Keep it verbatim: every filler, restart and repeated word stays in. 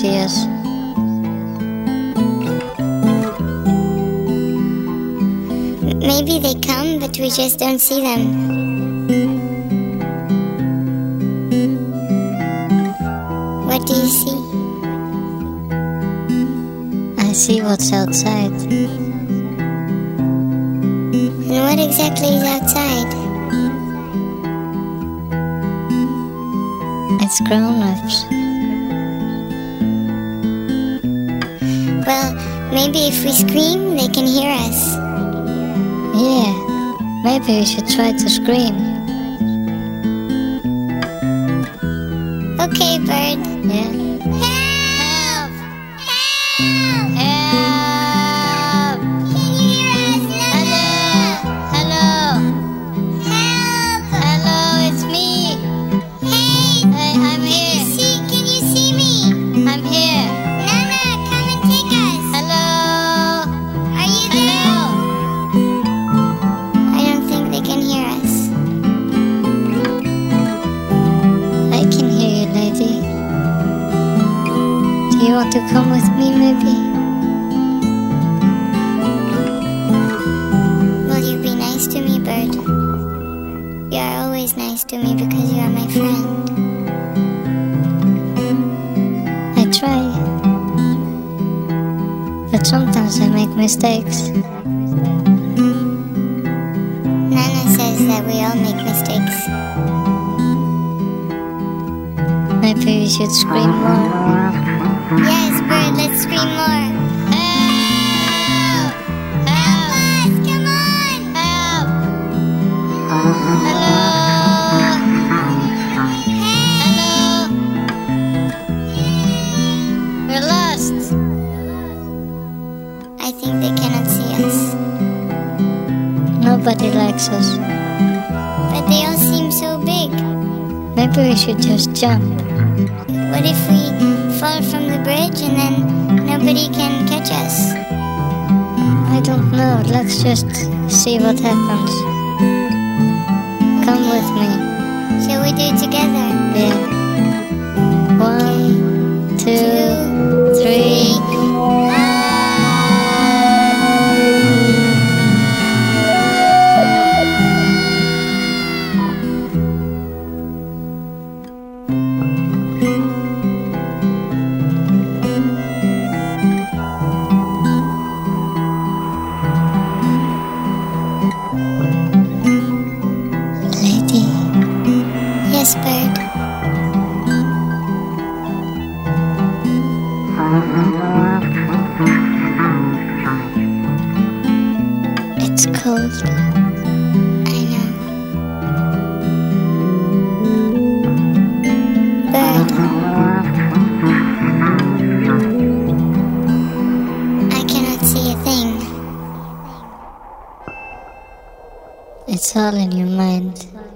see us. Maybe they come, but we just don't see them. What do you see? I see what's outside. And what exactly is outside? It's grown-ups. Well, maybe if we scream, they can hear us. Yeah, maybe we should try to scream. Okay, bird. Yeah? Help! Help! Help! Can you hear us? Hello! Hello! Help! Hello, it's me! Hey! Hey, I'm Can here! you see? Can you see me? I'm here! Nana, come and take us. Hello! Are you there? Hello! I don't think they can hear us. I can hear you, lady. Do you want to come with me, maybe? Will you be nice to me, bird? You are always nice to me because you are my friend. I try. But sometimes I make mistakes. Nana says that we all make mistakes. Maybe we should scream more. Yes, bird, let's scream more. Help! Help Help! us, come on! Help! Hello! Hello! We're lost! I think they cannot see us. Nobody likes us. But they all seem so big. Maybe we should just jump. What if we fall from the bridge and then nobody can catch us? I don't know. Let's just see what happens. Come with me. Shall we do it together? Yeah. One, two, three. Lady. Yes, bird. It's cold. I know. Bird. I cannot see a thing. It's all in your mind.